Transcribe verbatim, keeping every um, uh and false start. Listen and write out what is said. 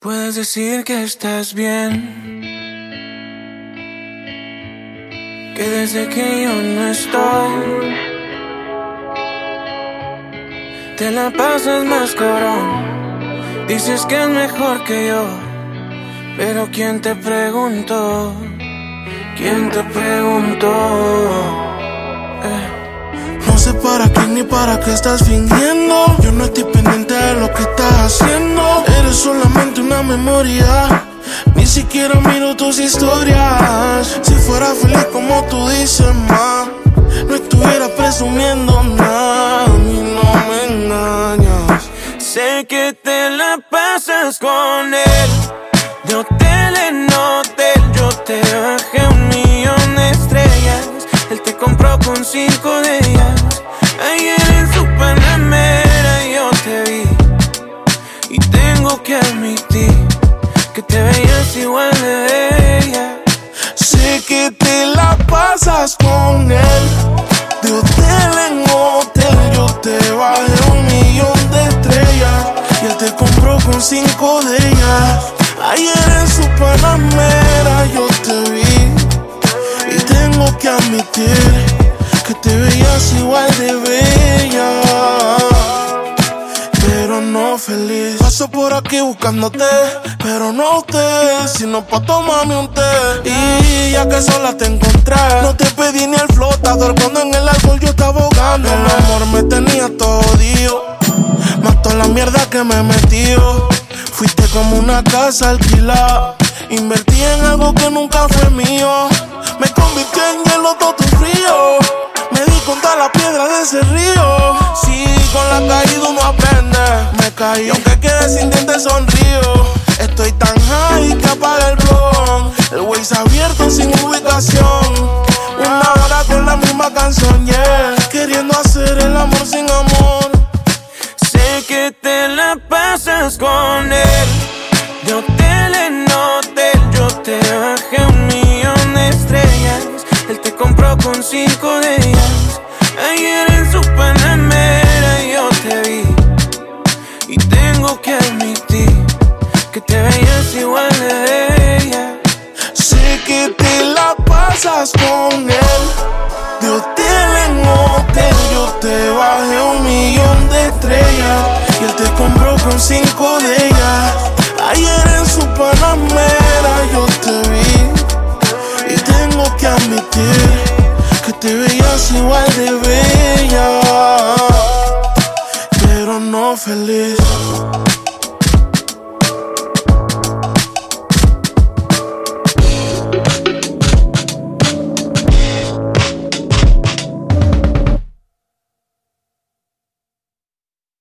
Puedes decir que estás bien, que desde que yo no estoy te la pasas más cabrón. Dices que es mejor que yo, pero ¿quién te preguntó? ¿Quién te preguntó? Eh. No sé para quién ni para qué estás fingiendo. Yo no estoy pendiente de lo que estás haciendo. Eres solamente una memoria. Ni siquiera miro tus historias. Si fuera feliz como tú dices, ma, no estuviera presumiendo nada. A mí no me engañas. Sé que te la pasas con él, de hotel en hotel. Yo te bajé un millón de estrellas, él te compró con cinco de ellas. Ayer en su Panamera yo te vi, y tengo que admitir que te veías igual de bella. Sé que te la pasas con él, de hotel en hotel. Yo te bajé un millón de estrellas, y él te compró con cinco de ellas. Ayer en su Panamera yo te vi, y tengo que admitir que te veías igual de bella, pero no feliz. Paso por aquí buscándote, pero no te, sino pa' tomarme un té. Y ya que sola te encontré, no te pedí ni el flotador cuando en el alcohol yo estaba ahogando. El amor me tenía todo jodido, más toda la mierda que me metió. Fuiste como una casa alquilada, invertí en algo que nunca fue mío. Me convirtió en hielo todo tu frío, me di contra la piedra de ese río. Sí, con la caída uno aprende. Me caí, aunque quede sin dientes sonrío. Estoy tan high que apaga el blog. El Waze abierto sin ubicación. Una hora con la misma canción, yeah. Queriendo hacer el amor sin amor. Sé que te la pasas con él, de hotel en hotel. Yo te bajé un millón de estrellas, él te compró con cinco de ellas. Ayer en su Panamera yo te vi, y tengo que admitir que te veías igual de bella. Sé que te la pasas con él,